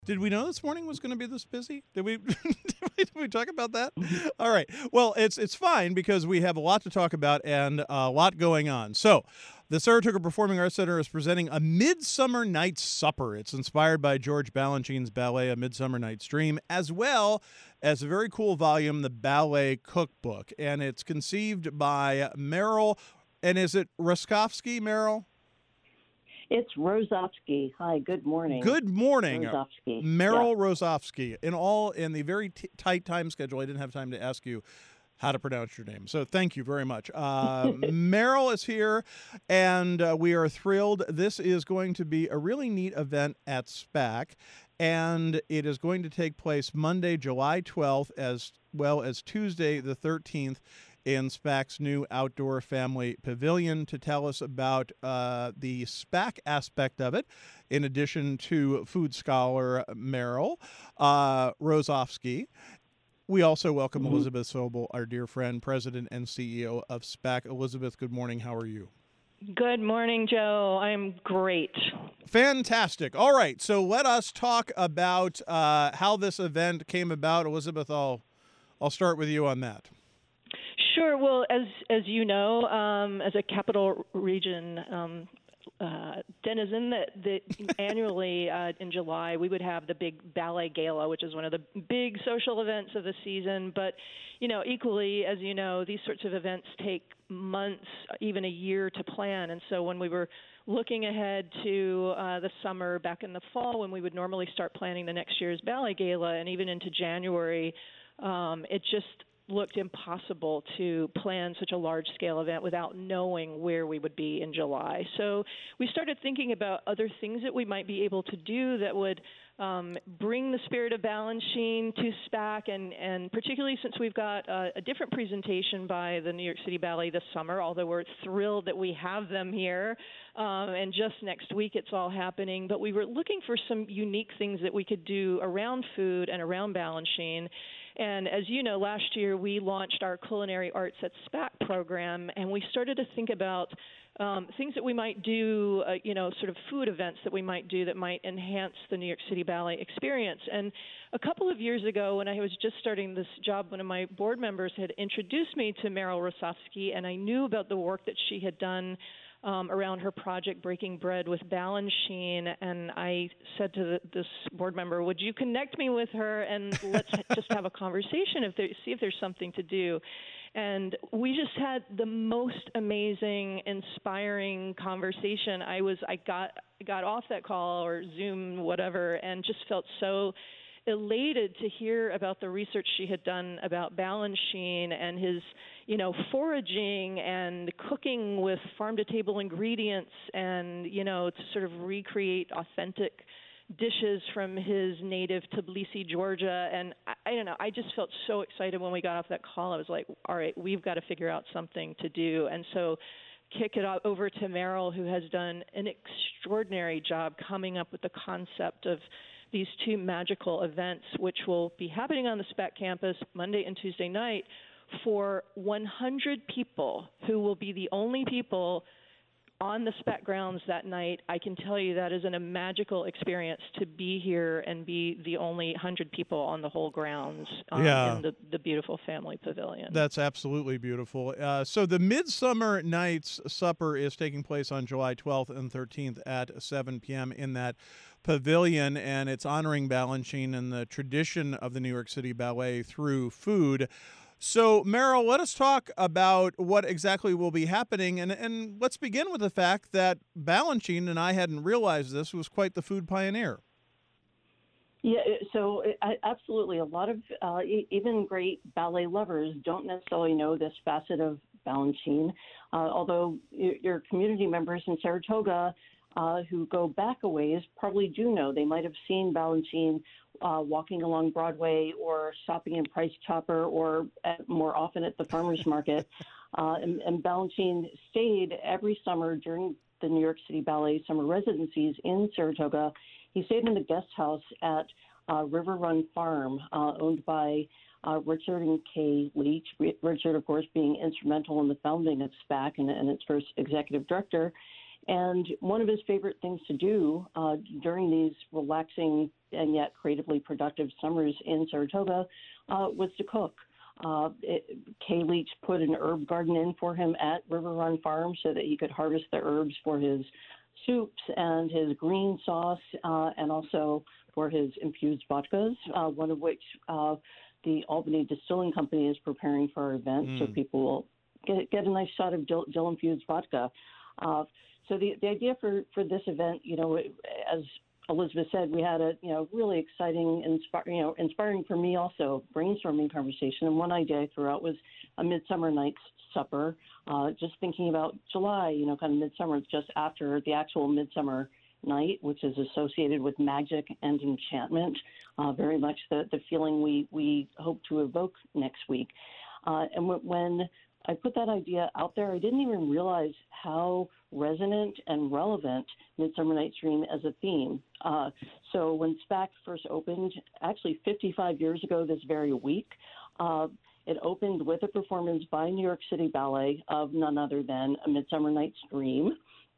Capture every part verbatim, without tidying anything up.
Did we know this morning was going to be this busy? Did we, did we did we talk about that? All right. Well, it's it's fine because we have a lot to talk about and a lot going on. So, the Saratoga Performing Arts Center is presenting a Midsummer Night's Supper. It's inspired by George Balanchine's ballet A Midsummer Night's Dream, as well as a very cool volume, the Ballet Cookbook, and it's conceived by Meryl. And is it Roskovsky, Meryl? It's Rosofsky. Hi, good morning. Good morning, Rosofsky. Yeah. Meryl Rosofsky. In all, in the very t- tight time schedule, I didn't have time to ask you how to pronounce your name. So thank you very much. Uh, Meryl is here, and uh, we are thrilled. This is going to be a really neat event at SPAC, and it is going to take place Monday, July twelfth, as well as Tuesday, the thirteenth, in SPAC's new outdoor family pavilion. To tell us about uh, the SPAC aspect of it, in addition to food scholar Meryl uh, Rosofsky, we also welcome Mm-hmm. Elizabeth Sobel, our dear friend, president and C E O of SPAC. Elizabeth, good morning. How are you? Good morning, Joe. I'm great. Fantastic. All right, so let us talk about uh, how this event came about. Elizabeth, I'll I'll start with you on that. Sure. Well, as as you know, um, as a capital region um, uh, denizen, that, that annually uh, in July we would have the big ballet gala, which is one of the big social events of the season. But you know, equally, as you know, these sorts of events take months, even a year to plan. And so when we were looking ahead to uh, the summer back in the fall, when we would normally start planning the next year's ballet gala, and even into January, um, it just looked impossible to plan such a large-scale event without knowing where we would be in July. So we started thinking about other things that we might be able to do that would um, bring the spirit of Balanchine to SPAC, and, and particularly since we've got uh, a different presentation by the New York City Ballet this summer, although we're thrilled that we have them here, um, and just next week it's all happening. But we were looking for some unique things that we could do around food and around Balanchine. And as you know, last year we launched our Culinary Arts at SPAC program, and we started to think about um, things that we might do, uh, you know, sort of food events that we might do that might enhance the New York City Ballet experience. And a couple of years ago, when I was just starting this job, one of my board members had introduced me to Meryl Rosofsky, and I knew about the work that she had done Um, around her project Breaking Bread with Balanchine, and I said to the, this board member, would you connect me with her and let's just have a conversation, if there, see if there's something to do. And we just had the most amazing, inspiring conversation. I was, I got, got off that call or Zoom, whatever, and just felt so elated to hear about the research she had done about Balanchine and his, you know, foraging and cooking with farm-to-table ingredients, and, you know, to sort of recreate authentic dishes from his native Tbilisi, Georgia. And I, I don't know, I just felt so excited when we got off that call. I was like, all right, we've got to figure out something to do. And so kick it over to Meryl, who has done an extraordinary job coming up with the concept of these two magical events, which will be happening on the SPAC campus Monday and Tuesday night for one hundred people, who will be the only people on the SPAC grounds that night. I can tell you that is an, a magical experience to be here and be the only one hundred people on the whole grounds um, Yeah. in the, the beautiful family pavilion. That's absolutely beautiful. Uh, so the Midsummer Night's Supper is taking place on July twelfth and thirteenth at seven p.m. in that pavilion, and it's honoring Balanchine and the tradition of the New York City Ballet through food. So, Meryl, let us talk about what exactly will be happening, and, and let's begin with the fact that Balanchine, and I hadn't realized this, was quite the food pioneer. Yeah, so I, absolutely. A lot of uh, e- even great ballet lovers don't necessarily know this facet of Balanchine, uh, although your community members in Saratoga uh, who go back a ways probably do know. They might have seen Balanchine uh, walking along Broadway or shopping in Price Chopper or at, more often at the farmer's market. Uh, and, and Balanchine stayed every summer during the New York City Ballet summer residencies in Saratoga. He stayed in the guest house at uh, River Run Farm, uh, owned by uh, Richard and Kay Leach. Richard, of course, being instrumental in the founding of SPAC and, and its first executive director. And one of his favorite things to do uh, during these relaxing and yet creatively productive summers in Saratoga uh, was to cook. Uh, it, Kay Leach put an herb garden in for him at River Run Farm so that he could harvest the herbs for his soups and his green sauce, uh, and also for his infused vodkas, uh, one of which uh, the Albany Distilling Company is preparing for our event, mm. so people will get, get a nice shot of dill, dill infused vodka. Uh, so the, the idea for, for this event, you know, as Elizabeth said, we had a you know really exciting, inspire, you know, inspiring for me also brainstorming conversation. And one idea I threw out was a Midsummer Night's Supper. Uh, just thinking about July, you know, kind of midsummer, just after the actual Midsummer Night, which is associated with magic and enchantment. Uh, very much the the feeling we we hope to evoke next week. Uh, and w- when I put that idea out there, I didn't even realize how resonant and relevant Midsummer Night's Dream as a theme. Uh, so when SPAC first opened, actually fifty-five years ago this very week, uh, it opened with a performance by New York City Ballet of none other than A Midsummer Night's Dream.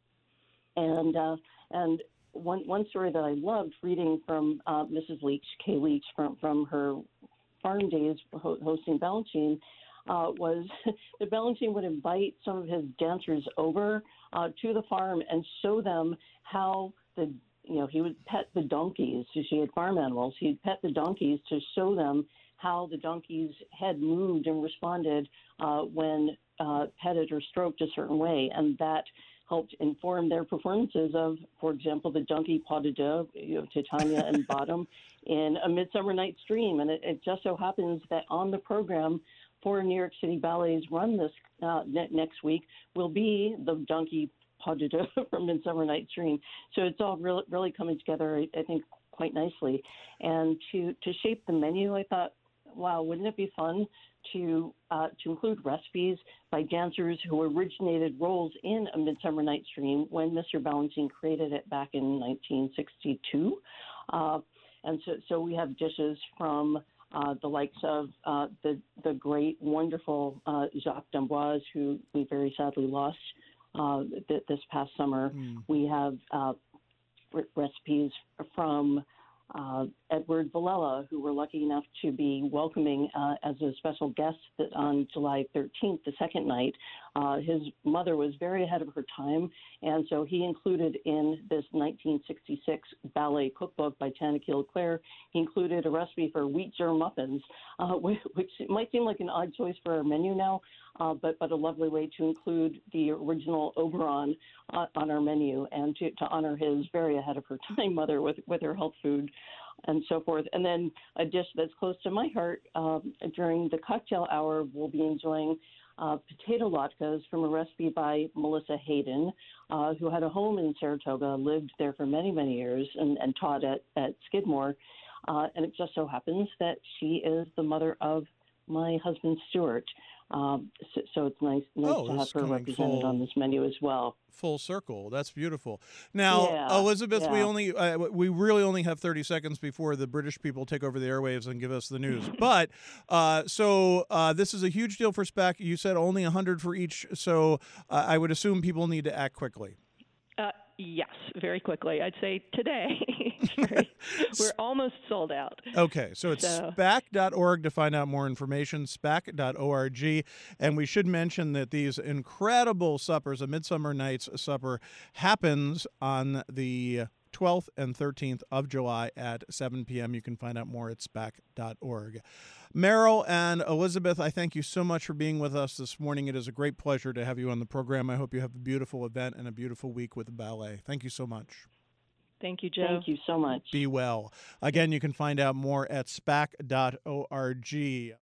And uh, and one one story that I loved reading from uh, Missus Leach, Kay Leach, from, from her farm days ho- hosting Balanchine, Uh, was that Balanchine would invite some of his dancers over uh, to the farm and show them how the, you know, he would pet the donkeys. So she had farm animals. He'd pet the donkeys to show them how the donkey's head moved and responded uh, when uh, petted or stroked a certain way. And that helped inform their performances of, for example, the donkey pas de deux, you know, Titania and Bottom in A Midsummer Night's Dream. And it, it just so happens that on the program for New York City Ballet's run this uh, ne- next week will be the donkey pas de deux from Midsummer Night's Dream. So it's all really, really coming together, I, I think, quite nicely. And to, to shape the menu, I thought, wow, wouldn't it be fun to uh, to include recipes by dancers who originated roles in A Midsummer Night's Dream when Mister Balanchine created it back in nineteen sixty-two. Uh, and so, so we have dishes from Uh, the likes of uh, the the great, wonderful uh, Jacques d'Amboise, who we very sadly lost uh, th- this past summer. Mm. We have uh, re- recipes from uh, Edward Villella, who we're lucky enough to be welcoming uh, as a special guest that on July thirteenth, the second night. Uh, his mother was very ahead of her time, and so he included in this nineteen sixty-six ballet cookbook by Tanaquil Leclerc, he included a recipe for wheat germ muffins, uh, which might seem like an odd choice for our menu now, uh, but, but a lovely way to include the original Oberon uh, on our menu and to, to honor his very ahead of her time mother with, with her health food and so forth. And then a dish that's close to my heart, um, during the cocktail hour, we'll be enjoying Uh, potato latkes from a recipe by Melissa Hayden, uh, who had a home in Saratoga, lived there for many, many years, and, and taught at, at Skidmore. Uh, and it just so happens that she is the mother of my husband, Stuart. Um, so, so it's nice, nice oh, to have her represented full, on this menu as well. Full circle. That's beautiful. Now, yeah, Elizabeth, yeah. we only uh, we really only have thirty seconds before the British people take over the airwaves and give us the news. But uh, so uh, this is a huge deal for SPAC. You said only one hundred for each, so uh, I would assume people need to act quickly. Uh, yes, very quickly. I'd say today. very, we're almost sold out. Okay, so it's so. SPAC dot org to find out more information, SPAC dot org. And we should mention that these incredible suppers, A Midsummer Night's Supper, happens on the twelfth and thirteenth of July at seven p.m. You can find out more at SPAC dot org. Meryl and Elizabeth, I thank you so much for being with us this morning. It is a great pleasure to have you on the program. I hope you have a beautiful event and a beautiful week with the ballet. Thank you so much. Thank you, Joe. Thank you so much. Be well. Again, you can find out more at SPAC dot org.